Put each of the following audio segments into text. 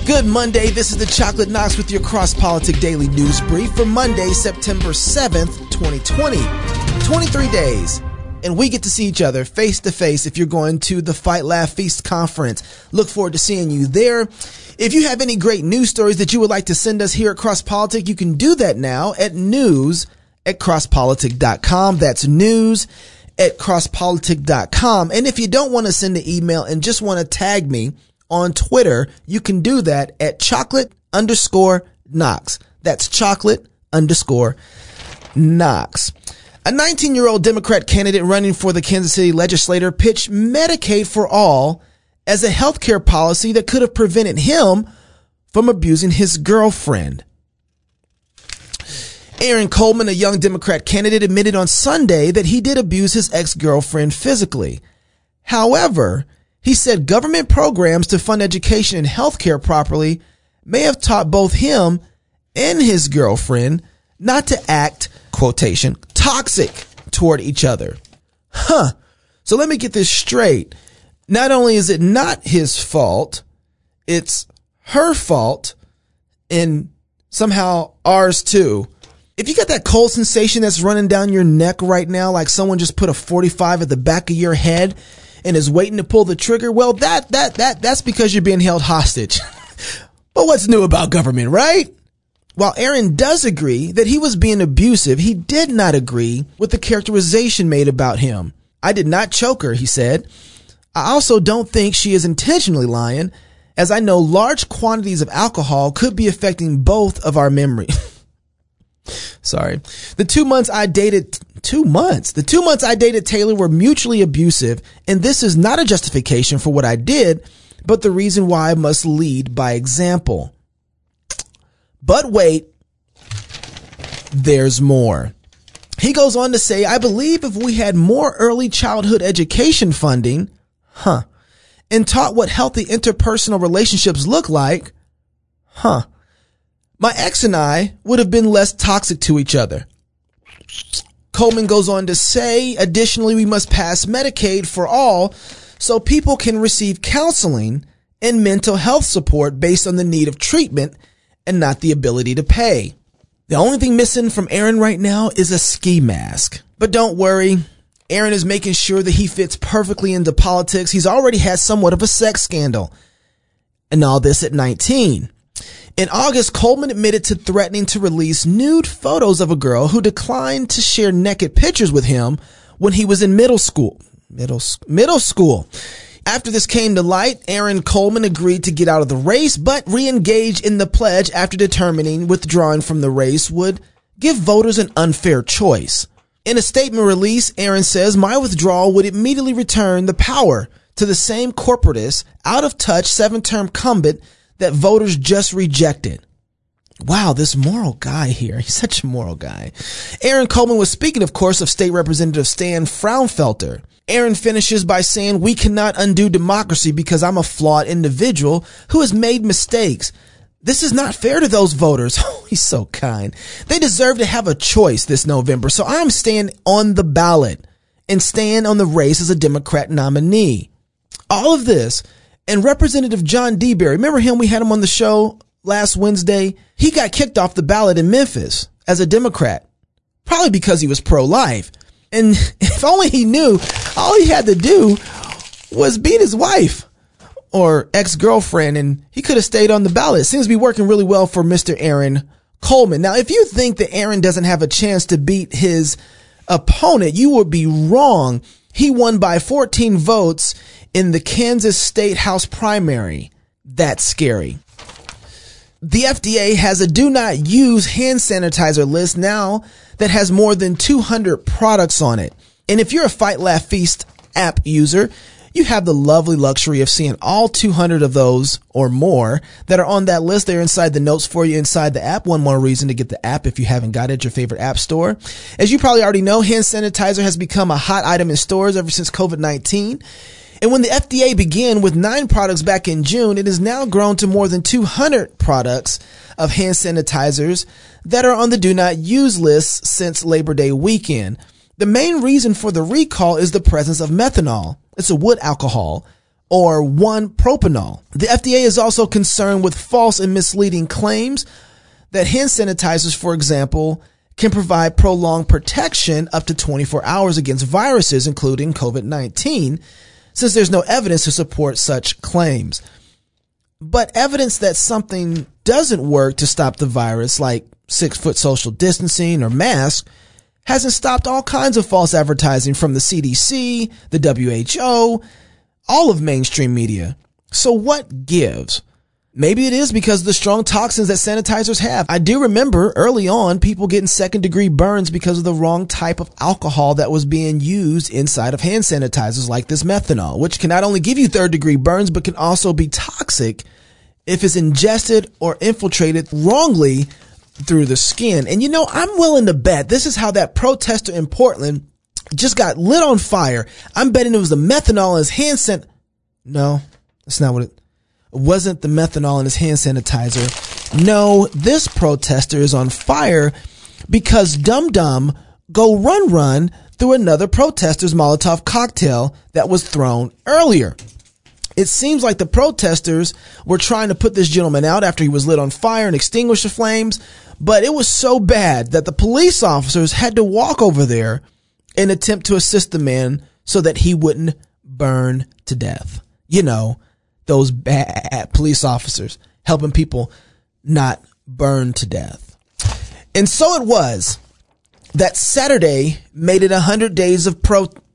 Good Monday. This is the Chocolate Knox with your Cross Politic Daily News Brief for Monday, September 7th, 2020. 23 days. And we get to see each other face to face if you're going to the Fight, Laugh, Feast conference. Look forward to seeing you there. If you have any great news stories that you would like to send us here at Cross Politic, you can do that now at news@crosspolitic.com. That's news@crosspolitic.com. And if you don't want to send an email and just want to tag me on Twitter, you can do that at chocolate_Knox. That's chocolate_Knox. A 19-year-old Democrat candidate running for the Kansas City legislature pitched Medicaid for All as a healthcare policy that could have prevented him from abusing his girlfriend. Aaron Coleman, a young Democrat candidate, admitted on Sunday that he did abuse his ex-girlfriend physically. However, he said government programs to fund education and healthcare properly may have taught both him and his girlfriend not to act, quotation, toxic toward each other. So let me get this straight. Not only is it not his fault, it's her fault and somehow ours too. If you got that cold sensation that's running down your neck right now, like someone just put a 45 at the back of your head and is waiting to pull the trigger, well, that's because you're being held hostage. But what's new about government, right? While Aaron does agree that he was being abusive, he did not agree with the characterization made about him. I did not choke her, he said. I also don't think she is intentionally lying, as I know large quantities of alcohol could be affecting both of our memory. Sorry. The 2 months I dated Taylor were mutually abusive, and this is not a justification for what I did, but the reason why I must lead by example. But wait, there's more. He goes on to say, I believe if we had more early childhood education funding, and taught what healthy interpersonal relationships look like, my ex and I would have been less toxic to each other. Coleman goes on to say, additionally, we must pass Medicaid for all so people can receive counseling and mental health support based on the need of treatment and not the ability to pay. The only thing missing from Aaron right now is a ski mask. But don't worry, Aaron is making sure that he fits perfectly into politics. He's already had somewhat of a sex scandal. And all this at 19. In August, Coleman admitted to threatening to release nude photos of a girl who declined to share naked pictures with him when he was in middle school. After this came to light, Aaron Coleman agreed to get out of the race, but re-engaged in the pledge after determining withdrawing from the race would give voters an unfair choice. In a statement released, Aaron says, my withdrawal would immediately return the power to the same corporatist, out-of-touch 7-term incumbent that voters just rejected. Wow, this moral guy here. He's such a moral guy. Aaron Coleman was speaking, of course, of State Representative Stan Fraunfelter. Aaron finishes by saying, we cannot undo democracy because I'm a flawed individual who has made mistakes. This is not fair to those voters. Oh, he's so kind. They deserve to have a choice this November. So I'm staying on the ballot and staying on the race as a Democrat nominee. All of this, and Representative John DeBerry, remember him? We had him on the show last Wednesday. He got kicked off the ballot in Memphis as a Democrat, probably because he was pro-life. And if only he knew, all he had to do was beat his wife or ex-girlfriend, and he could have stayed on the ballot. It seems to be working really well for Mr. Aaron Coleman. Now, if you think that Aaron doesn't have a chance to beat his opponent, you would be wrong. He won by 14 votes in the Kansas State House primary. That's scary. The FDA has a do not use hand sanitizer list now that has more than 200 products on it. And if you're a Fight, Laugh, Feast app user, you have the lovely luxury of seeing all 200 of those or more that are on that list. They're inside the notes for you inside the app. One more reason to get the app if you haven't got it at your favorite app store. As you probably already know, hand sanitizer has become a hot item in stores ever since COVID-19. And when the FDA began with 9 products back in June, it has now grown to more than 200 products of hand sanitizers that are on the do not use list since Labor Day weekend. The main reason for the recall is the presence of methanol. It's a wood alcohol or 1-propanol. The FDA is also concerned with false and misleading claims that hand sanitizers, for example, can provide prolonged protection up to 24 hours against viruses, including COVID-19, since there's no evidence to support such claims. But evidence that something doesn't work to stop the virus, like 6-foot social distancing or masks, hasn't stopped all kinds of false advertising from the CDC, the WHO, all of mainstream media. So what gives? Maybe it is because of the strong toxins that sanitizers have. I do remember early on people getting second-degree burns because of the wrong type of alcohol that was being used inside of hand sanitizers, like this methanol, which can not only give you third-degree burns, but can also be toxic if it's ingested or infiltrated wrongly through the skin. And you know, I'm willing to bet this is how that protester in Portland just got lit on fire. I'm betting it was the methanol in his hand No, that's not what it wasn't. The methanol in his hand sanitizer. No, this protester is on fire because Dum Dum go run through another protester's Molotov cocktail that was thrown earlier. It seems like the protesters were trying to put this gentleman out after he was lit on fire and extinguish the flames, but it was so bad that the police officers had to walk over there and attempt to assist the man so that he wouldn't burn to death. You know, those bad police officers helping people not burn to death. And so it was that Saturday made it 100 days of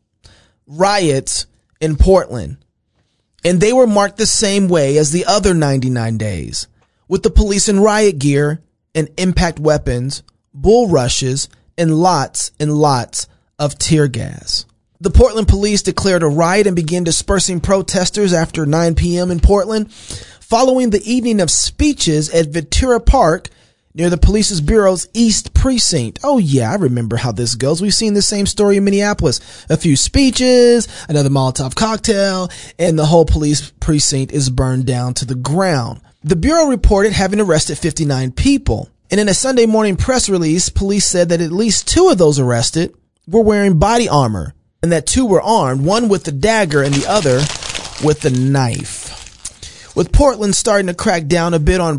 riots in Portland. And they were marked the same way as the other 99 days, with the police in riot gear and impact weapons, bull rushes, and lots of tear gas. The Portland police declared a riot and began dispersing protesters after 9 p.m. in Portland, following the evening of speeches at Ventura Park near the police's bureau's East Precinct. Oh yeah, I remember how this goes. We've seen the same story in Minneapolis. A few speeches, another Molotov cocktail, and the whole police precinct is burned down to the ground. The bureau reported having arrested 59 people. And in a Sunday morning press release, police said that at least 2 of those arrested were wearing body armor, and that 2 were armed, one with the dagger and the other with the knife. With Portland starting to crack down a bit on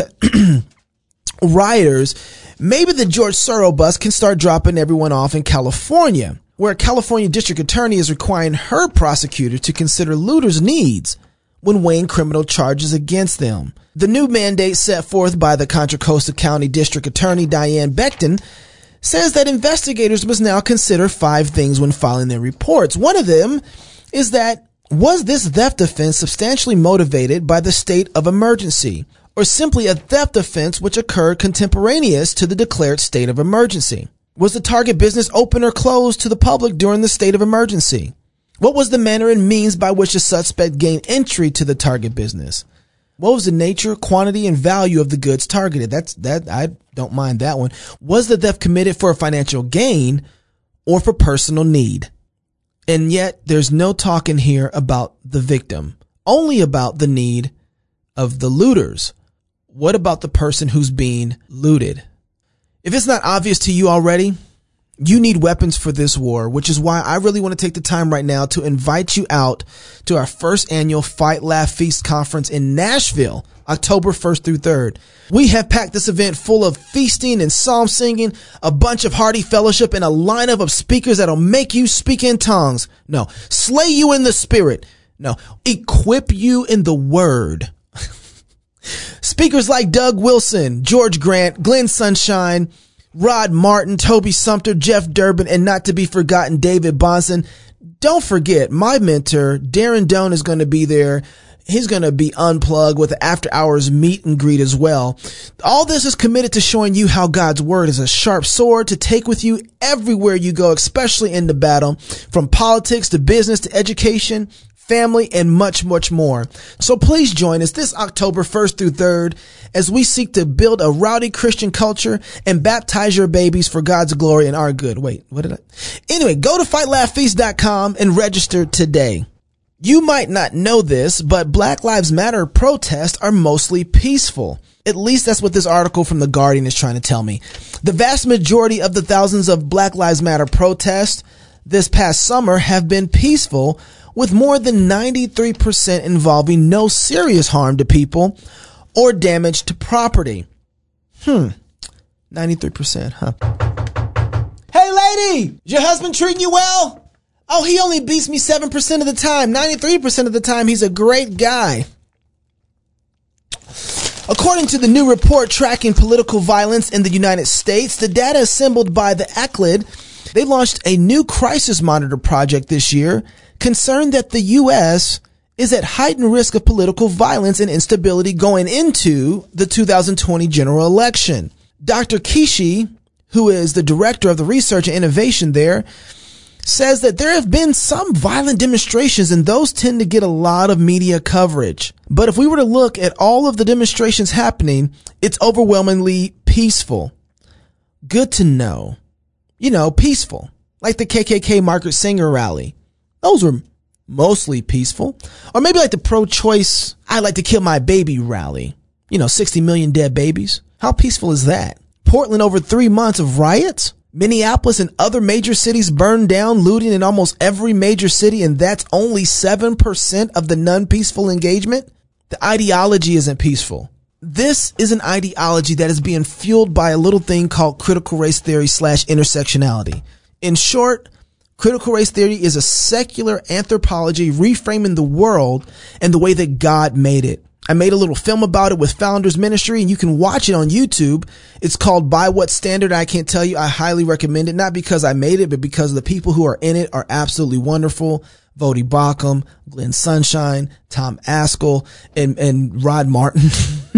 rioters, maybe the George Soros bus can start dropping everyone off in California, where a California district attorney is requiring her prosecutor to consider looters' needs when weighing criminal charges against them. The new mandate set forth by the Contra Costa County District Attorney Diane Becton says that investigators must now consider 5 things when filing their reports. One of them is that, was this theft offense substantially motivated by the state of emergency, or simply a theft offense which occurred contemporaneous to the declared state of emergency? Was the target business open or closed to the public during the state of emergency? What was the manner and means by which the suspect gained entry to the target business? What was the nature, quantity, and value of the goods targeted? I don't mind that one. Was the theft committed for a financial gain or for personal need? And yet there's no talk in here about the victim, only about the need of the looters. What about the person who's being looted? If it's not obvious to you already, you need weapons for this war, which is why I really want to take the time right now to invite you out to our first annual Fight, Laugh, Feast conference in Nashville, October 1st through 3rd. We have packed this event full of feasting and psalm singing, a bunch of hearty fellowship, and a lineup of speakers that'll make you speak in tongues. No, slay you in the spirit. No, equip you in the word. Speakers like Doug Wilson, George Grant, Glenn Sunshine, Rod Martin, Toby Sumter, Jeff Durbin, and not to be forgotten, David Bonson. Don't forget, my mentor, Darren Doan, is going to be there. He's going to be unplugged with the after hours meet and greet as well. All this is committed to showing you how God's word is a sharp sword to take with you everywhere you go, especially in the battle, from politics to business to education, family, and much, much more. So please join us this October 1st through 3rd as we seek to build a rowdy Christian culture and baptize your babies for God's glory and our good. Anyway, go to fightlaughfeast.com and register today. You might not know this, but Black Lives Matter protests are mostly peaceful. At least that's what this article from The Guardian is trying to tell me. The vast majority of the thousands of Black Lives Matter protests this past summer have been peaceful, with more than 93% involving no serious harm to people or damage to property. 93%, huh? Hey lady, is your husband treating you well? Oh, he only beats me 7% of the time. 93% of the time, he's a great guy. According to the new report tracking political violence in the United States, the data assembled by the ACLED, they launched a new crisis monitor project this year concerned that the U.S. is at heightened risk of political violence and instability going into the 2020 general election. Dr. Kishi, who is the director of the research and innovation there, says that there have been some violent demonstrations and those tend to get a lot of media coverage. But if we were to look at all of the demonstrations happening, it's overwhelmingly peaceful. Good to know. You know, peaceful. Like the KKK Margaret Sanger rally. Those were mostly peaceful. Or maybe like the pro-choice, I like to kill my baby rally. 60 million dead babies. How peaceful is that? Portland over 3 months of riots? Minneapolis and other major cities burned down, looting in almost every major city, and that's only 7% of the non-peaceful engagement? The ideology isn't peaceful. This is an ideology that is being fueled by a little thing called critical race theory / intersectionality. In short, critical race theory is a secular anthropology reframing the world and the way that God made it. I made a little film about it with Founders Ministry, and you can watch it on YouTube. It's called By What Standard? I can't tell you. I highly recommend it, not because I made it, but because the people who are in it are absolutely wonderful. Vodi Bakum, Glenn Sunshine, Tom Askell, and Rod Martin.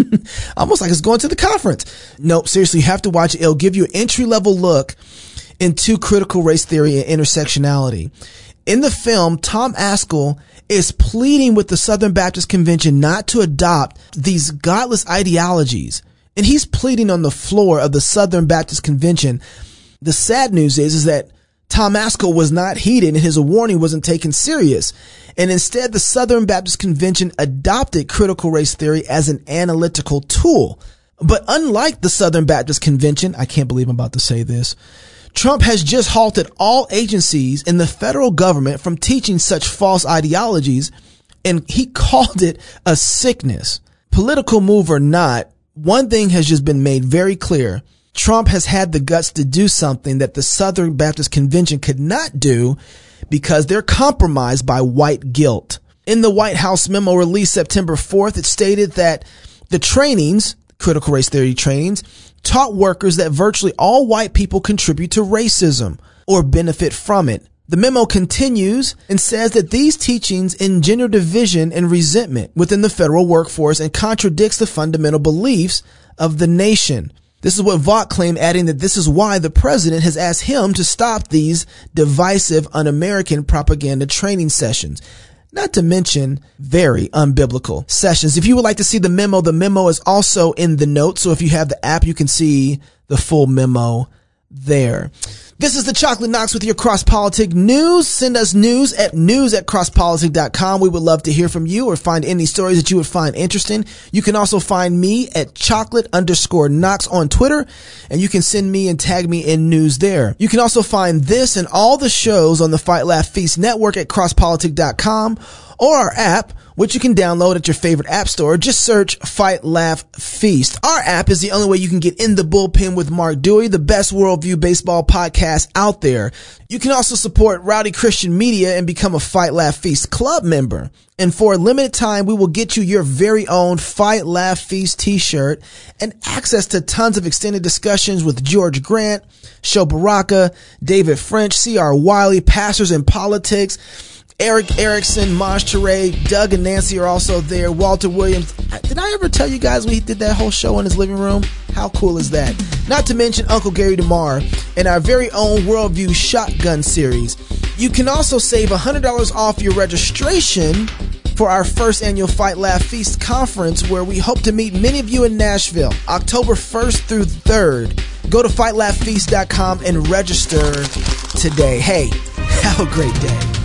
Almost like it's going to the conference. Nope, seriously, you have to watch it. It'll give you an entry-level look into critical race theory and intersectionality. In the film, Tom Askell is pleading with the Southern Baptist Convention not to adopt these godless ideologies. And he's pleading on the floor of the Southern Baptist Convention. The sad news is that Tom Askell was not heeded and his warning wasn't taken serious. And instead, the Southern Baptist Convention adopted critical race theory as an analytical tool. But unlike the Southern Baptist Convention, I can't believe I'm about to say this, Trump has just halted all agencies in the federal government from teaching such false ideologies, and he called it a sickness. Political move or not, one thing has just been made very clear. Trump has had the guts to do something that the Southern Baptist Convention could not do because they're compromised by white guilt. In the White House memo released September 4th, it stated that the trainings, critical race theory trainings, taught workers that virtually all white people contribute to racism or benefit from it. The memo continues and says that these teachings engender division and resentment within the federal workforce and contradicts the fundamental beliefs of the nation. This is what Vaught claimed, adding that this is why the president has asked him to stop these divisive, un-American propaganda training sessions. Not to mention very unbiblical sessions. If you would like to see the memo is also in the notes. So if you have the app, you can see the full memo there. This is the Chocolate Knox with your Cross Politic news. Send us news at crosspolitic.com. We would love to hear from you or find any stories that you would find interesting. You can also find me at chocolate_Knox on Twitter, and you can send me and tag me in news there. You can also find this and all the shows on the Fight Laugh Feast network at crosspolitic.com or our app, which you can download at your favorite app store. Just search Fight Laugh Feast. Our app is the only way you can get in the bullpen with Mark Dewey, the best worldview baseball podcast out there. You can also support Rowdy Christian Media and become a Fight Laugh Feast club member. And for a limited time, we will get you your very own Fight Laugh Feast t-shirt and access to tons of extended discussions with George Grant, Sho Baraka, David French, C.R. Wiley, pastors in politics, Eric Erickson, Maj Toure, Doug and Nancy are also there. Walter Williams. Did I ever tell you guys we did that whole show in his living room? How cool is that? Not to mention Uncle Gary DeMar and our very own Worldview Shotgun series. You can also save $100 off your registration for our first annual Fight Laugh Feast conference, where we hope to meet many of you in Nashville, October 1st through 3rd. Go to fightlaughfeast.com and register today. Hey, have a great day.